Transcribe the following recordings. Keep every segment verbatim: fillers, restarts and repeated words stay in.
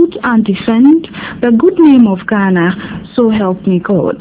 uphold and defend the good name of Ghana, so help me God.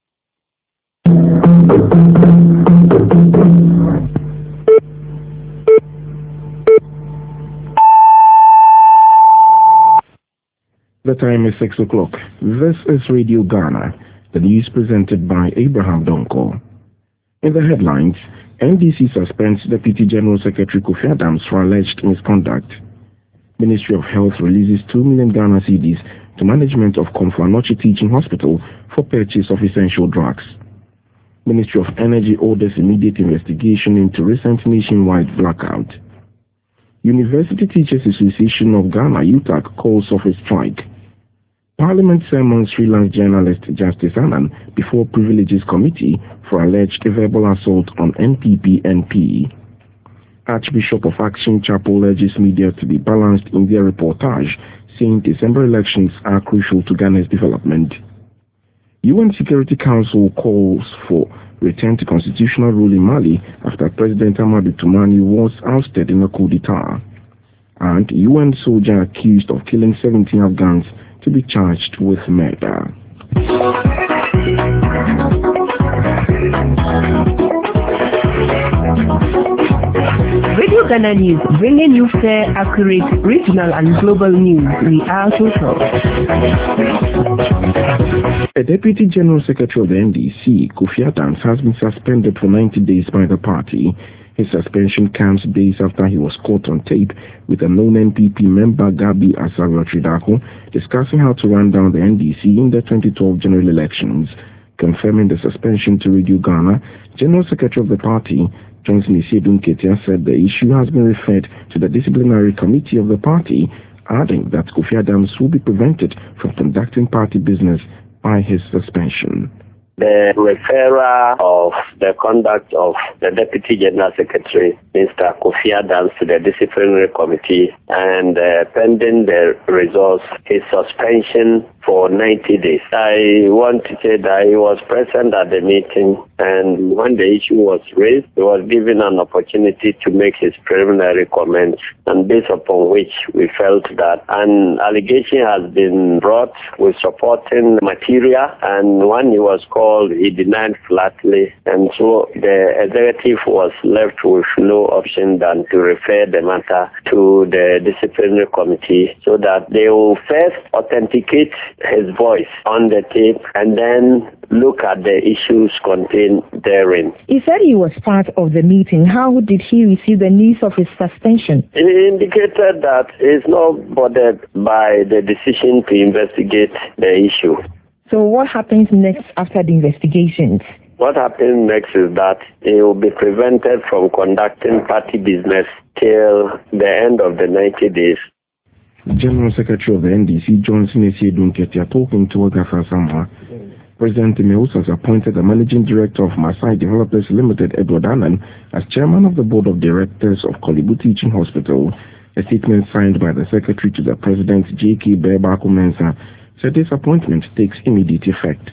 The time is six o'clock. This is Radio Ghana, the news presented by Abraham Donko. In the headlines, N D C suspends Deputy General Secretary Kofi Adams for alleged misconduct. Ministry of Health releases two million Ghana cedis to management of Komfo Anokye Teaching Hospital for purchase of essential drugs. Ministry of Energy orders immediate investigation into recent nationwide blackout. University Teachers Association of Ghana, U T A C, calls off a strike. Parliament summons freelance journalist Justice Annan before Privileges Committee for alleged verbal assault on N P P M P. Archbishop of Action Chapel urges media to be balanced in their reportage, saying December elections are crucial to Ghana's development. U N Security Council calls for return to constitutional rule in Mali after President Amadou Toumani was ousted in a coup d'etat. And U N soldier accused of killing seventeen Afghans to be charged with murder. Radio Ghana News, bringing you fair, accurate, regional and global news. We are total. A Deputy General Secretary of the N D C, Kofi Adams, has been suspended for ninety days by the party. His suspension comes days after he was caught on tape with a known N P P member, Gabi Asare-Tridako, discussing how to run down the N D C in the twenty twelve general elections. Confirming the suspension to Radio Ghana, General Secretary of the party, Johnson Isiedun Ketia, said the issue has been referred to the disciplinary committee of the party, adding that Kofi Adams will be prevented from conducting party business by his suspension. The referral of the conduct of the Deputy General Secretary, Mister Kofi Adams, to the disciplinary committee, and uh, pending the results, his suspension for ninety days. I want to say that he was present at the meeting, and when the issue was raised, he was given an opportunity to make his preliminary comments, and based upon which we felt that an allegation has been brought with supporting material, and when he was called, he denied flatly, and so the executive was left with no option than to refer the matter to the disciplinary committee so that they will first authenticate his voice on the tape and then look at the issues contained therein. He said he was part of the meeting. How did he receive the news of his suspension? He indicated that he's not bothered by the decision to investigate the issue. So what happens next after the investigations? What happens next is that he will be prevented from conducting party business till the end of the ninety days. General Secretary of the N D C, Johnson Isiedun Ketia, talking to Agatha Sama. President Meus has appointed the Managing Director of Masai Developers Limited, Edward Annan, as Chairman of the Board of Directors of Korle Bu Teaching Hospital. A statement signed by the Secretary to the President, J K Bebako Mensah, said this appointment takes immediate effect.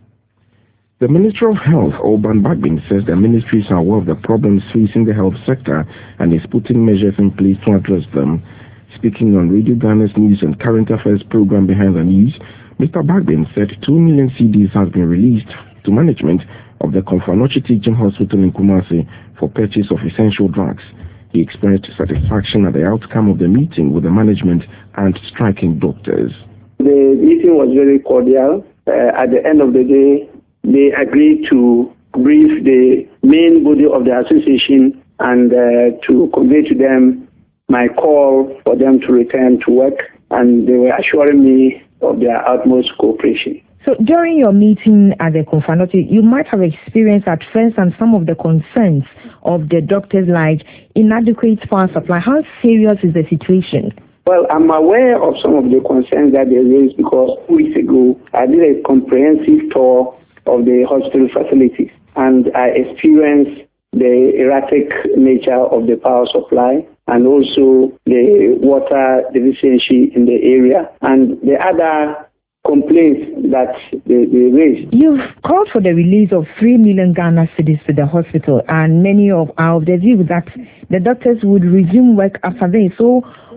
The Ministry of Health, Alban Bagbin, says the ministries are aware of the problems facing the health sector and is putting measures in place to address them. Speaking on Radio Ghana's News and Current Affairs program Behind the News, Mister Bagbin said two million cedis has been released to management of the Komfo Anokye Teaching Hospital in Kumasi for purchase of essential drugs. He expressed satisfaction at the outcome of the meeting with the management and striking doctors. The meeting was very cordial. Uh, at the end of the day, they agreed to brief the main body of the association and uh, to convey to them my call for them to return to work, and they were assuring me of their utmost cooperation. So during your meeting at the Komfo Anokye, you might have experienced at first and some of the concerns of the doctors, like inadequate power supply. How serious is the situation? Well, I'm aware of some of the concerns that they raised because two weeks ago I did a comprehensive tour of the hospital facilities and I experienced the erratic nature of the power supply and also the water deficiency in the area and the other complaints that they, they raised. You've called for the release of three million Ghana cedis to the hospital, and many of our of the view that the doctors would resume work after this. So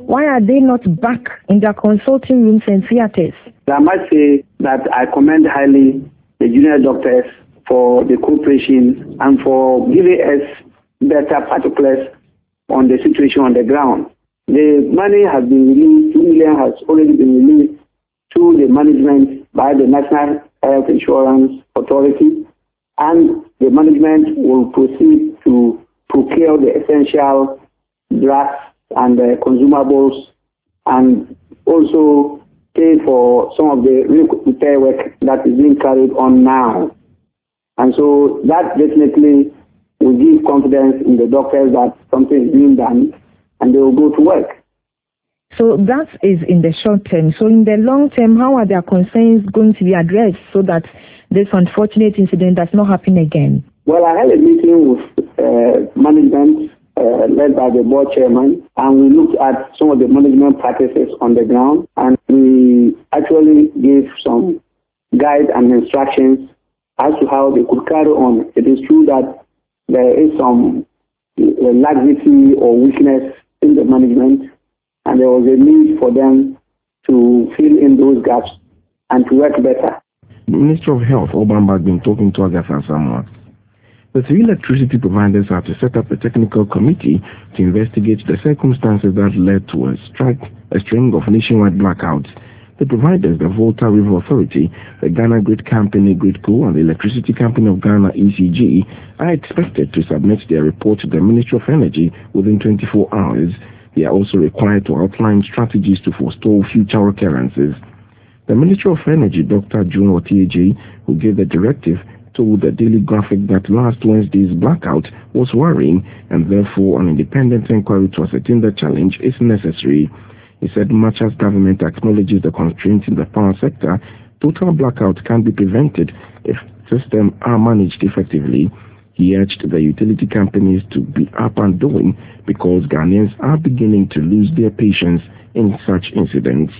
Why are they not back in their consulting rooms and theaters? I must say that I commend highly the junior doctors for the cooperation and for giving us better particulars on the situation on the ground. The money has been released, two million has already been released to the management by the National Health Insurance Authority, and the management will proceed to procure the essential drugs and the consumables, and also pay for some of the repair work that is being carried on now. And so that definitely will give confidence in the doctors that something is being done and they will go to work. So that is in the short term. So in the long term, how are their concerns going to be addressed so that this unfortunate incident does not happen again? Well, I had a meeting with uh, management uh, led by the board chairman, and we looked at some of the management practices on the ground, and we actually gave some guide and instructions as to how they could carry on. It is true that there is some uh, laxity or weakness in the management, and there was a need for them to fill in those gaps and to work better. The Minister of Health, Obamba, has been talking to Agatha Samoa. The three electricity providers are to set up a technical committee to investigate the circumstances that led to a strike, a string of nationwide blackouts. The providers, the Volta River Authority, the Ghana Grid Company, GridCo, and the Electricity Company of Ghana, E C G, are expected to submit their report to the Ministry of Energy within twenty-four hours. They are also required to outline strategies to forestall future occurrences. The Minister of Energy, Doctor June Otieji, who gave the directive, told the Daily Graphic that last Wednesday's blackout was worrying and therefore an independent inquiry to ascertain the challenge is necessary. He said much as government acknowledges the constraints in the power sector, total blackout can be prevented if systems are managed effectively. He urged the utility companies to be up and doing because Ghanaians are beginning to lose their patience in such incidents.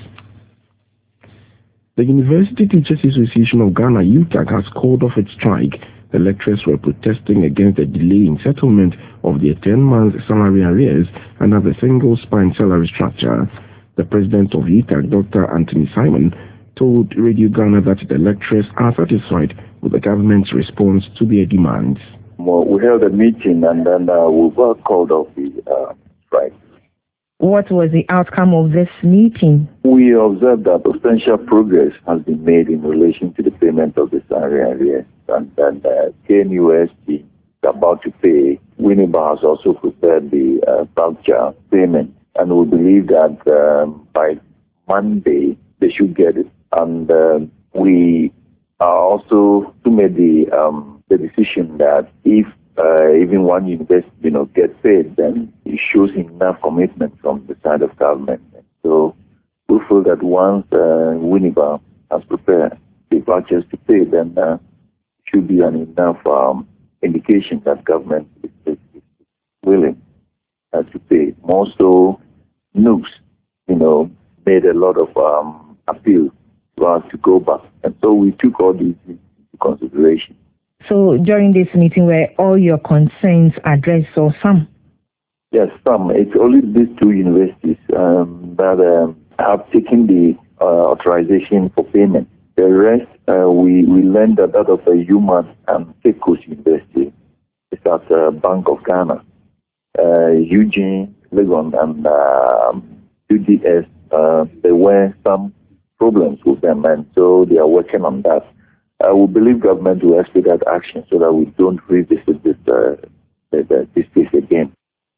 The University Teachers Association of Ghana, U T A G, has called off its strike. The lecturers were protesting against the delay in settlement of their ten-month salary arrears under the single-spine salary structure. The president of U T A G, Doctor Anthony Simon, told Radio Ghana that the lecturers are satisfied with the government's response to their demands. Well, we held a meeting and then uh, we were called off the uh, strike. What was the outcome of this meeting? We observed that substantial progress has been made in relation to the payment of the salary arrears, and that uh, K N U S T is about to pay. Winneba has also prepared the uh, voucher payment, and we believe that um, by Monday they should get it. And uh, we are also to make the um, the decision that if uh, even one university, you know, gets paid, then it shows enough commitment from the side of government. So we feel that once uh, Winneba has prepared the vouchers to pay, then uh, should be an enough um, indication that government is, is, is willing uh, to pay. More so, N U S, you know, made a lot of um, appeal to us to go back, and so we took all these into consideration. So during this meeting, were all your concerns addressed, or some? Yes, some. It's only these two universities um, that um, have taken the uh, authorization for payment. The rest, uh, we, we learned that out of a human and Cape Coast University. It's at uh, Bank of Ghana. Uh, Eugene, Legon, and uh, U D S, uh, there were some problems with them, and so they are working on that. Uh, we believe government will expedite action so that we don't revisit this, uh, this case again.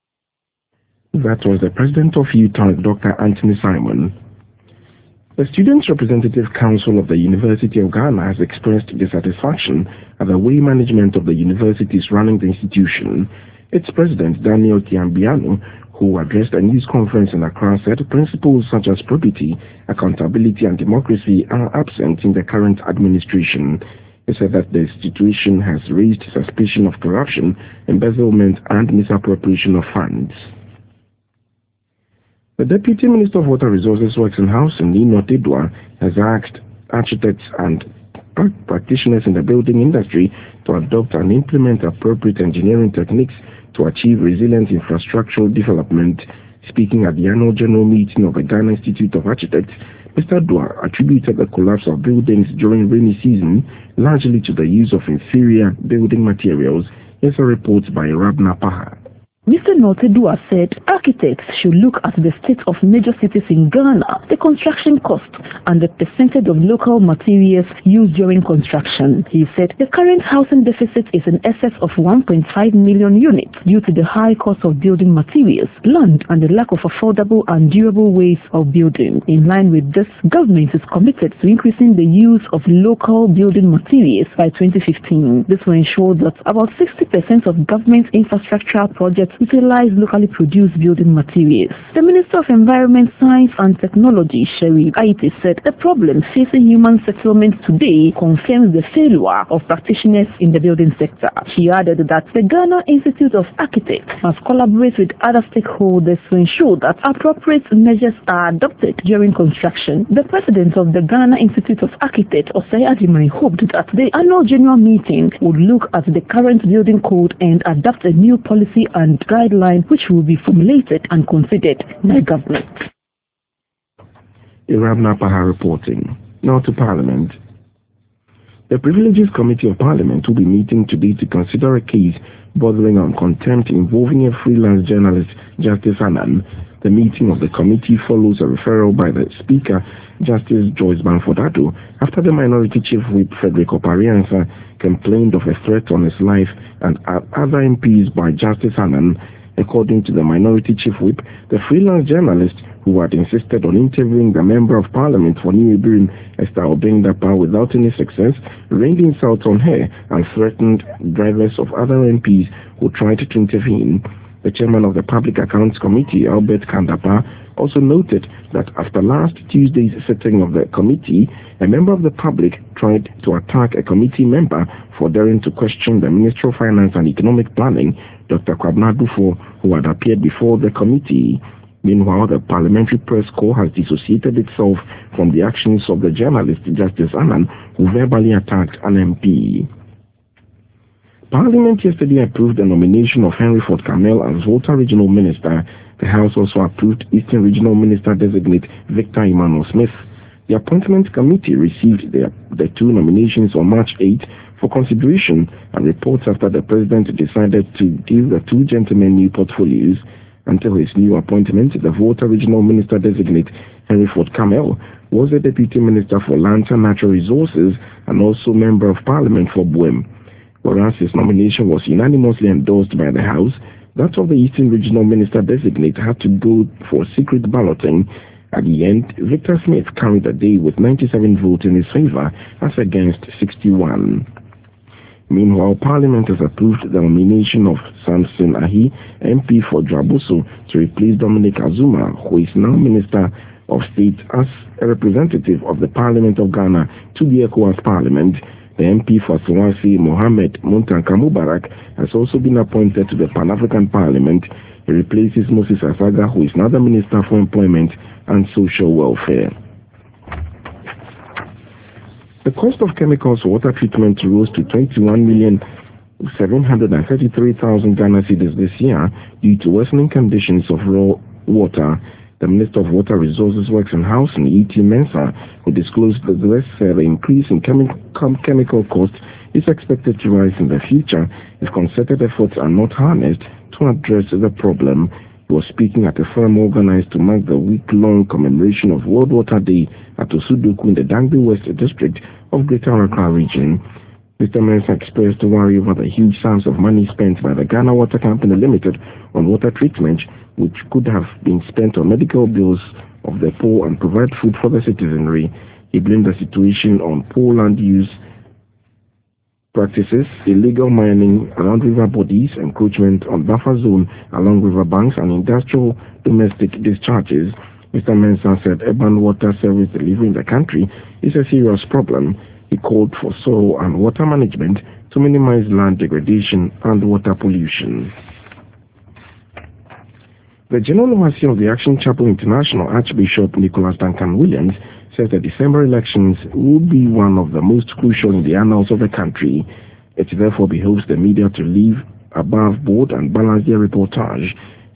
That was the president of U T A G, Doctor Anthony Simon. The Students' Representative Council of the University of Ghana has expressed dissatisfaction at the way management of the university is running the institution. Its president, Daniel Tiambiano, who addressed a news conference in Accra, said principles such as probity, accountability, and democracy are absent in the current administration. He said that the institution has raised suspicion of corruption, embezzlement, and misappropriation of funds. The Deputy Minister of Water Resources, Works and Housing, Nino Tedua, has asked architects and practitioners in the building industry to adopt and implement appropriate engineering techniques to achieve resilient infrastructural development. Speaking at the annual general meeting of the Ghana Institute of Architects, Mister Dua attributed the collapse of buildings during rainy season largely to the use of inferior building materials. Here's a report by Rabna Paha. Mister Notedua said architects should look at the state of major cities in Ghana, the construction cost, and the percentage of local materials used during construction. He said the current housing deficit is in excess of one point five million units due to the high cost of building materials, land, and the lack of affordable and durable ways of building. In line with this, government is committed to increasing the use of local building materials by twenty fifteen. This will ensure that about sixty percent of government infrastructural projects utilize locally produced building materials. The Minister of Environment, Science and Technology, Sherry Aite, said the problem facing human settlement today confirms the failure of practitioners in the building sector. She added that the Ghana Institute of Architects must collaborate with other stakeholders to ensure that appropriate measures are adopted during construction. The president of the Ghana Institute of Architects, Osei Adimai, hoped that the annual general meeting would look at the current building code and adopt a new policy and guideline which will be formulated and considered by government. Irabna Paha reporting. Now to Parliament. The Privileges Committee of Parliament will be meeting today to consider a case bordering on contempt involving a freelance journalist, Justice Annan. The meeting of the committee follows a referral by the Speaker, Justice Joyce Banford-Addo, after the Minority Chief Whip Frederick Opariansa complained of a threat on his life and other M Ps by Justice Annan. According to the Minority Chief Whip, the freelance journalist who had insisted on interviewing the Member of Parliament for New Ibrahim, Esther Obeng-Dapa, without any success, rained insults on her and threatened drivers of other M Ps who tried to intervene. The chairman of the Public Accounts Committee, Albert Kandapa, also noted that after last Tuesday's sitting of the committee, a member of the public tried to attack a committee member for daring to question the Minister of Finance and Economic Planning, Doctor Kwabena Dufo, who had appeared before the committee. Meanwhile, the Parliamentary Press Corps has dissociated itself from the actions of the journalist Justice Annan, who verbally attacked an M P. Parliament yesterday approved the nomination of Henry Ford Kamel as Volta Regional Minister. The House also approved Eastern Regional Minister-designate Victor Emmanuel Smith. The Appointment Committee received the, the two nominations on March eighth for consideration and reports after the President decided to give the two gentlemen new portfolios. Until his new appointment, the Volta Regional Minister-designate Henry Ford Kamel was the Deputy Minister for Lands and Natural Resources and also Member of Parliament for Buem. Whereas his nomination was unanimously endorsed by the House, that of the Eastern Regional Minister-designate had to go for secret balloting. At the end, Victor Smith carried the day with ninety-seven votes in his favor as against sixty-one. Meanwhile, Parliament has approved the nomination of Samson Ahi, M P for Drabuso, to replace Dominic Azuma, who is now Minister of State, as a representative of the Parliament of Ghana to the ECOWAS Parliament. The M P for Swasi, Mohammed Muntanka Mubarak, has also been appointed to the Pan-African Parliament. He replaces Moses Asaga, who is now the Minister for Employment and Social Welfare. The cost of chemicals for water treatment rose to twenty-one million seven hundred thirty-three thousand Ghana cedis this year due to worsening conditions of raw water. The Minister of Water Resources, Works and Housing, E T Mensah, who disclosed that this uh, the increase in chemi chemical costs is expected to rise in the future if concerted efforts are not harnessed to address the problem. He was speaking at a forum organized to mark the week-long commemoration of World Water Day at Osudoku in the Dangbe West District of Greater Accra region. Mister Mensah expressed worry over the huge sums of money spent by the Ghana Water Company Limited on water treatment, which could have been spent on medical bills of the poor and provide food for the citizenry. He blamed the situation on poor land use practices, illegal mining around river bodies, encroachment on buffer zone along river banks, and industrial domestic discharges. Mister Mensah said urban water service delivery in the country is a serious problem. He called for soil and water management to minimize land degradation and water pollution. The General Overseer of the Action Chapel International, Archbishop Nicholas Duncan Williams, says the December elections will be one of the most crucial in the annals of the country. It therefore behoves the media to live above board and balance their reportage.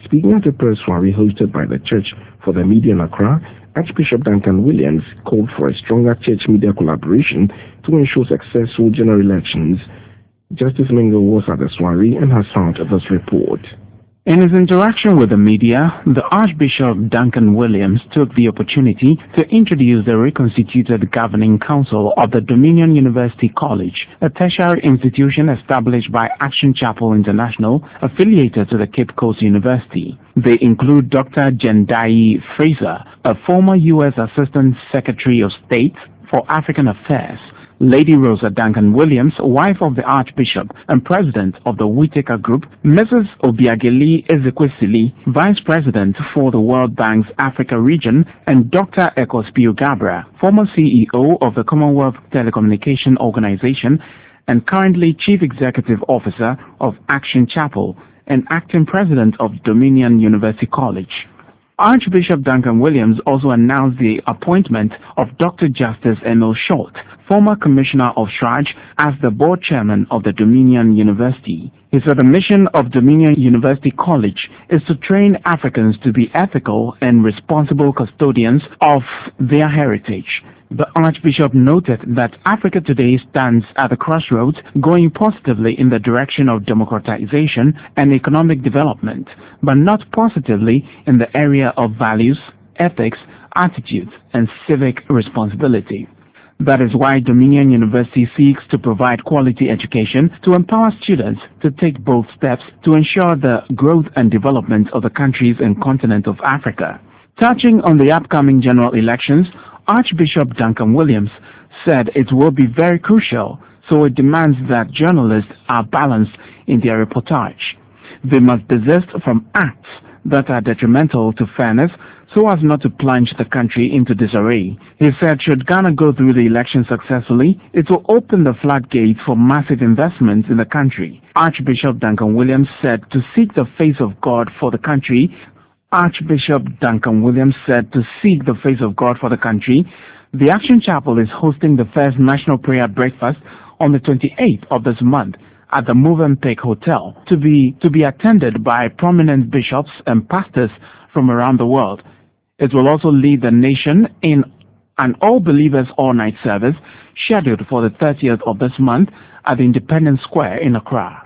Speaking at a press soiree hosted by the Church for the Media in Accra, Archbishop Duncan Williams called for a stronger church-media collaboration to ensure successful general elections. Justice Mingo was at the soiree and has found this report. In his interaction with the media, the Archbishop Duncan Williams took the opportunity to introduce the reconstituted governing council of the Dominion University College, a tertiary institution established by Action Chapel International, affiliated to the Cape Coast University. They include Doctor Jendai Fraser, a former U S Assistant Secretary of State for African Affairs, Lady Rosa Duncan Williams, wife of the Archbishop and President of the Whitaker Group, Missus Obiageli Ezekwesili, Vice President for the World Bank's Africa region, and Doctor Ekospio Gabra, former C E O of the Commonwealth Telecommunication Organization and currently Chief Executive Officer of Action Chapel and Acting President of Dominion University College. Archbishop Duncan Williams also announced the appointment of Doctor Justice Emil Short, former Commissioner of Shraj, as the board chairman of the Dominion University. He said the mission of Dominion University College is to train Africans to be ethical and responsible custodians of their heritage. The Archbishop noted that Africa today stands at the crossroads, going positively in the direction of democratization and economic development, but not positively in the area of values, ethics, attitudes, and civic responsibility. That is why Dominion University seeks to provide quality education to empower students to take bold steps to ensure the growth and development of the countries and continent of Africa. Touching on the upcoming general elections, Archbishop Duncan Williams said it will be very crucial, so it demands that journalists are balanced in their reportage. They must desist from acts that are detrimental to fairness so as not to plunge the country into disarray. He said should Ghana go through the election successfully, it will open the floodgates for massive investments in the country. Archbishop Duncan Williams said to seek the face of God for the country, Archbishop Duncan Williams said to seek the face of God for the country, the Action Chapel is hosting the first National Prayer Breakfast on the twenty-eighth of this month at the Movenpick Hotel, to be to be attended by prominent bishops and pastors from around the world. It will also lead the nation in an all-believers all-night service scheduled for the thirtieth of this month at the Independence Square in Accra.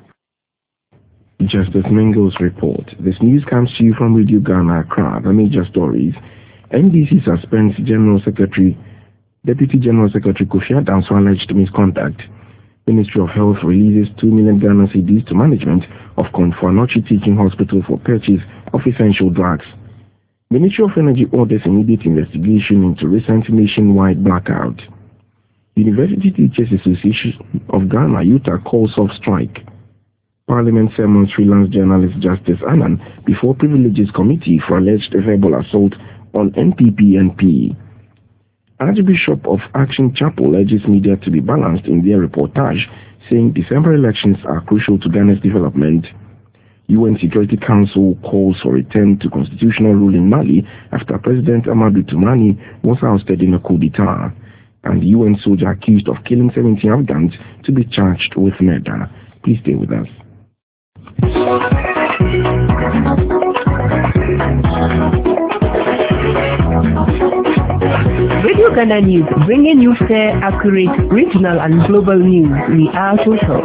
Justice Mingo's report. This news comes to you from Radio Ghana, Accra. The major stories. N D C suspends General Secretary, Deputy General Secretary Kofi Adams for alleged misconduct. Ministry of Health releases two million Ghana cedis to management of Komfo Anokye Teaching Hospital for purchase of essential drugs. Ministry of Energy orders immediate investigation into recent nationwide blackout. University Teachers Association of Ghana, Utah calls off strike. Parliament summons freelance journalist Justice Annan before Privileges Committee for alleged verbal assault on N P P N P. Archbishop of Action Chapel urges media to be balanced in their reportage, saying December elections are crucial to Ghana's development. U N Security Council calls for return to constitutional rule in Mali after President Amadou Toumani was ousted in a coup d'etat, and U N soldier accused of killing seventeen Afghans to be charged with murder. Please stay with us. Radio Ghana News, bringing you fair, accurate, regional and global news. We are total.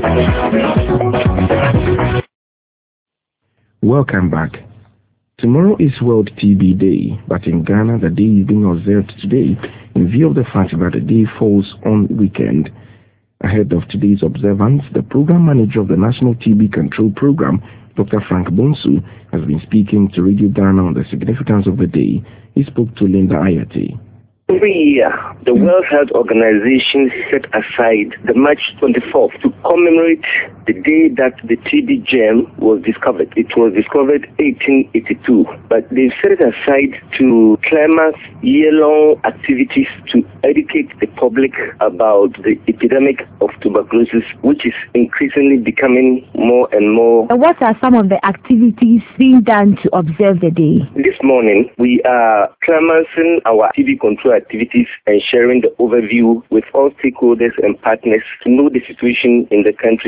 Welcome back. Tomorrow is World T B Day, but in Ghana the day is being observed today in view of the fact that the day falls on weekend. Ahead of today's observance, the program manager of the National T B Control Program, Doctor Frank Bonsu, has been speaking to Radio Ghana on the significance of the day. He spoke to Linda Ayate. Every year, the World Health Organization set aside the March twenty-fourth to commemorate the day that the T B germ was discovered. It was discovered eighteen eighty-two, but they set it aside to climax year-long activities to educate the public about the epidemic of tuberculosis, which is increasingly becoming more and more. What are some of the activities being done to observe the day? This morning, we are climaxing our T B control activities and sharing the overview with all stakeholders and partners to know the situation in the country by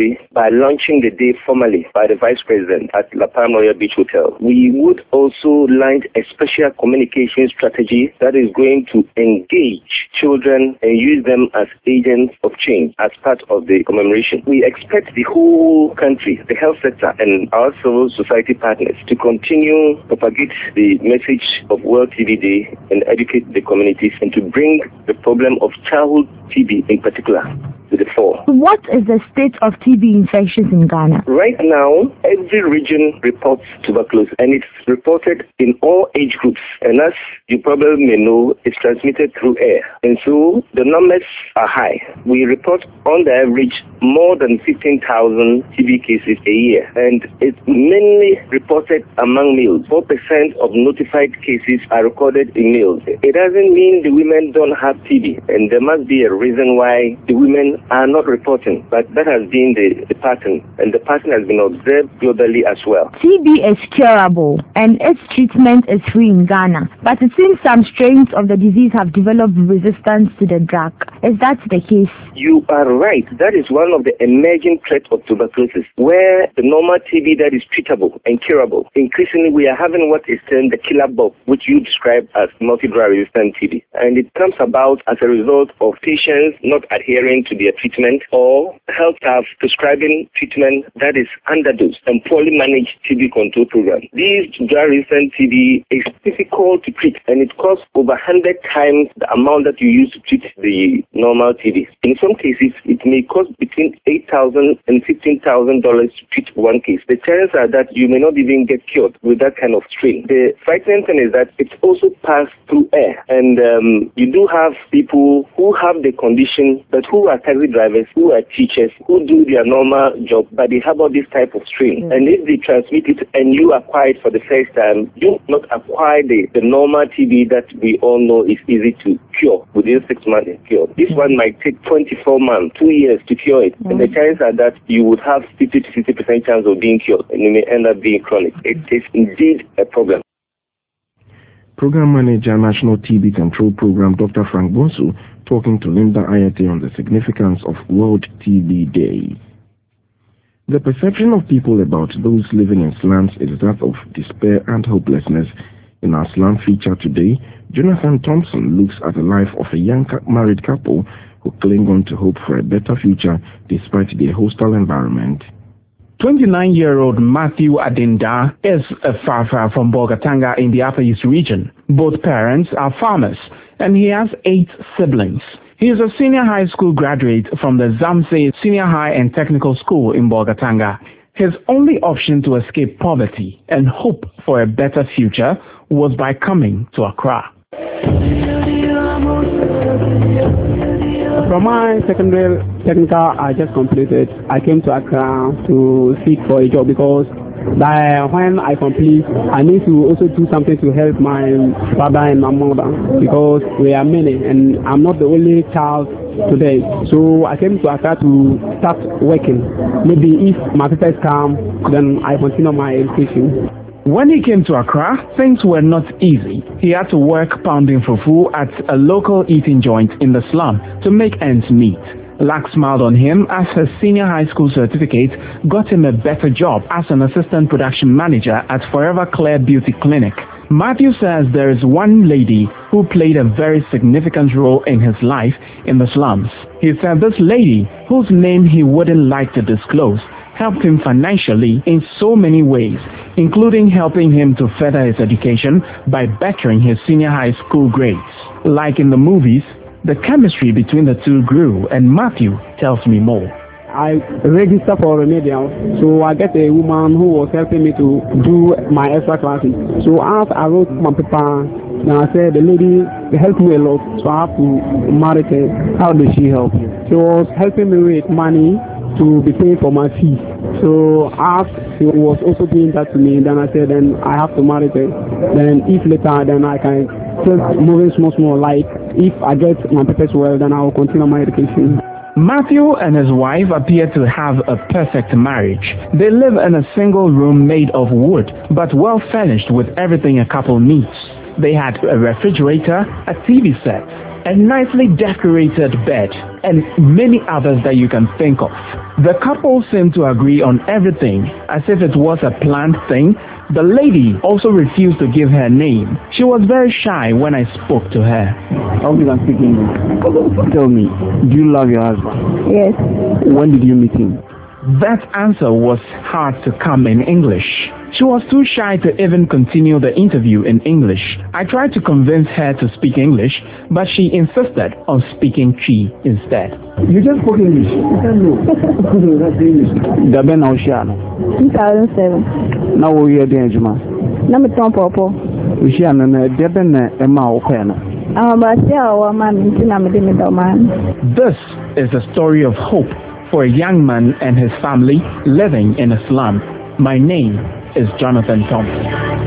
are launching the day formally by the Vice President at La Palm Royal Beach Hotel. We would also launch a special communication strategy that is going to engage children and use them as agents of change as part of the commemoration. We expect the whole country, the health sector, and our civil society partners to continue propagate the message of World T B Day and educate the communities and to bring the problem of childhood T B in particular to the fore. What is the state of T B infections in Ghana? Right now, every region reports tuberculosis, and it's reported in all age groups. And as you probably may know, it's transmitted through air. And so the numbers are high. We report on the average more than fifteen thousand T B cases a year. And it's mainly reported among males. four percent of notified cases are recorded in males. It doesn't mean the women don't have T B. And there must be a reason why the women are not reporting. But that has been the, the pattern. And the pattern has been observed globally as well. T B is curable and its treatment is free in Ghana. But it seems some strains of the disease have developed resistance to the drug. Is that the case? You are right. That is one of the emerging threats of tuberculosis, where the normal T B that is treatable and curable. Increasingly, we are having what is termed the killer bug, which you describe as multi-drug resistant T B. And it comes about as a result of patients not adhering to their treatment or health staff prescribing treatment that is underdosed and poorly managed T B control program. These drug-resistant T B is difficult to treat, and it costs over one hundred times the amount that you use to treat the normal T B. In some cases, it may cost between eight thousand dollars and fifteen thousand dollars to treat one case. The chances are that you may not even get cured with that kind of strain. The frightening thing is that it's also passed through air, and um, you do have people who have the condition, but who are taxi drivers, who are teachers, who do their normal job, but they have all this type of strain. Mm. And if they transmit it and you acquire it for the first time, you not acquire the, the normal T B that we all know is easy to cure within six months. It's cured. This mm. one might take twenty-four months, two years to cure it, mm. and the chances are that you would have fifty to sixty percent chance of being cured, and you may end up being chronic. It is indeed a problem. Program Manager, National T B Control Program, Doctor Frank Bonsu, talking to Linda Ayate on the significance of World T B Day. The perception of people about those living in slums is that of despair and hopelessness. In our slum feature today, Jonathan Thompson looks at the life of a young married couple who cling on to hope for a better future despite their hostile environment. twenty-nine-year-old Matthew Adinda is a farmer from Bolgatanga in the Upper East region. Both parents are farmers, and he has eight siblings. He is a senior high school graduate from the Zamse Senior High and Technical School in Bolgatanga. His only option to escape poverty and hope for a better future was by coming to Accra. From my secondary technical I just completed, I came to Accra to seek for a job because by when I complete, I need to also do something to help my father and my mother because we are many and I'm not the only child today. So I came to Accra to start working. Maybe if my papers come, then I continue my education. When he came to Accra, things were not easy. He had to work pounding fufu at a local eating joint in the slum to make ends meet. Luck smiled on him as his senior high school certificate got him a better job as an assistant production manager at Forever Clear Beauty Clinic. Matthew says there is one lady who played a very significant role in his life in the slums. He said this lady, whose name he wouldn't like to disclose, helped him financially in so many ways, including helping him to further his education by bettering his senior high school grades. Like in the movies, the chemistry between the two grew, and Matthew tells me more. I registered for remedial, so I get a woman who was helping me to do my extra classes. So after I wrote my paper, and I said the lady helped me a lot, so I have to marry her. How does she help? She was helping me with money to be paid for my fees. So after she was also doing that to me, then I said then I have to marry her. Then if later, then I can keep moving small small. Like if I get my papers well, then I will continue my education. Matthew and his wife appear to have a perfect marriage. They live in a single room made of wood, but well furnished with everything a couple needs. They had a refrigerator, a T V set, a nicely decorated bed, and many others that you can think of. The couple seemed to agree on everything, as if it was a planned thing. The lady also refused to give her name. She was very shy when I spoke to her. How do you speak English? Tell me, do you love your husband? Yes. When did you meet him? That answer was hard to come in English. She was too shy to even continue the interview in English. I tried to convince her to speak English, but she insisted on speaking Twi instead. You just spoke English? I don't know. That's English. Daben Oceano. two thousand seven. Now we are doing Juma. Number two, Popo. Oceano, Deben Emma Okana. I'm about to tell a man in man. This is a story of hope for a young man and his family living in a slum. My name is Jonathan Thompson.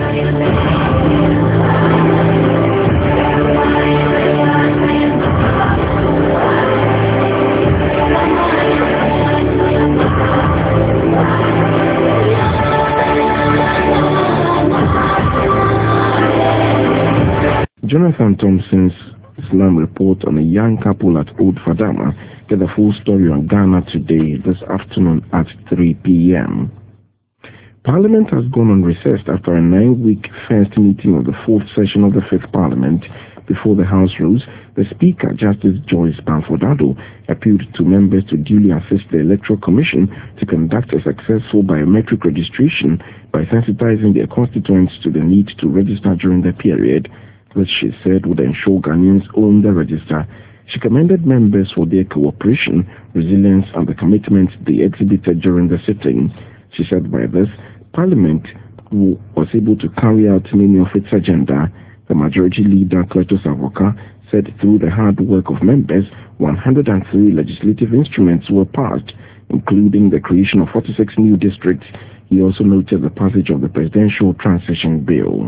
Jonathan Thompson's Slum report on a young couple at Old Fadama. Get the full story on Ghana Today this afternoon at three p m Parliament has gone on recess after a nine-week first meeting of the fourth session of the fifth Parliament. Before the House rose, the Speaker, Justice Joyce Bamford-Addo, appealed to members to duly assist the Electoral Commission to conduct a successful biometric registration by sensitizing their constituents to the need to register during the period. This, she said, would ensure Ghanaians own the register. She commended members for their cooperation, resilience, and the commitment they exhibited during the sitting. She said by this, Parliament was able to carry out many of its agenda. The Majority Leader, Cletus Avoka, said through the hard work of members, one hundred three legislative instruments were passed, including the creation of forty-six new districts. He also noted the passage of the Presidential Transition Bill.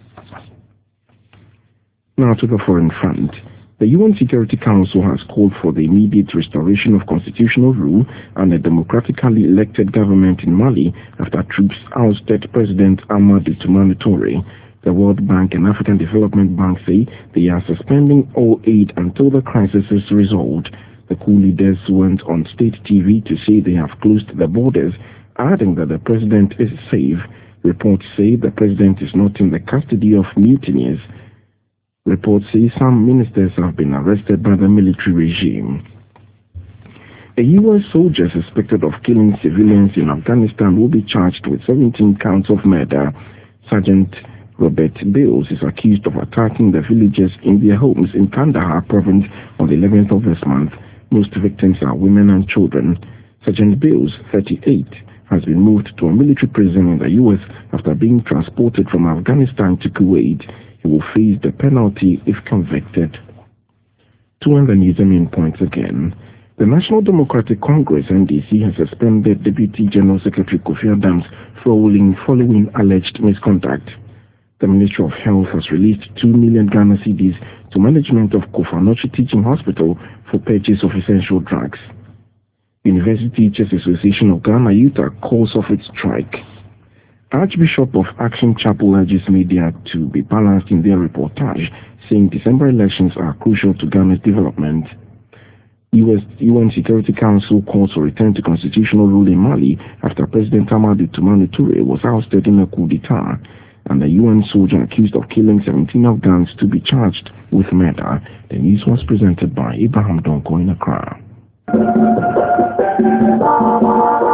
Now to the foreign front. The U N Security Council has called for the immediate restoration of constitutional rule and a democratically elected government in Mali after troops ousted President Amadou Toumani Touré. The World Bank and African Development Bank say they are suspending all aid until the crisis is resolved. The coup leaders went on state T V to say they have closed the borders, adding that the president is safe. Reports say the president is not in the custody of mutineers. Reports say some ministers have been arrested by the military regime. A U S soldier suspected of killing civilians in Afghanistan will be charged with seventeen counts of murder. Sergeant Robert Bales is accused of attacking the villagers in their homes in Kandahar province on the eleventh of this month. Most victims are women and children. Sergeant Bales, thirty-eight, has been moved to a military prison in the U S after being transported from Afghanistan to Kuwait. He will face the penalty if convicted. To end the news and main points again. The National Democratic Congress, N D C, has suspended Deputy General Secretary Kofi Adams following, following alleged misconduct. The Ministry of Health has released two million Ghana cedis to management of Kofanochi Teaching Hospital for purchase of essential drugs. University Teachers Association of Ghana, Utah, calls off its strike. Archbishop of Action Chapel urges media to be balanced in their reportage, saying December elections are crucial to Ghana's development. U S U N Security Council calls for return to constitutional rule in Mali after President Amadou Toumani Touré was ousted in a coup d'etat, and a U N soldier accused of killing seventeen Afghans to be charged with murder. The news was presented by Abraham Donko in Accra.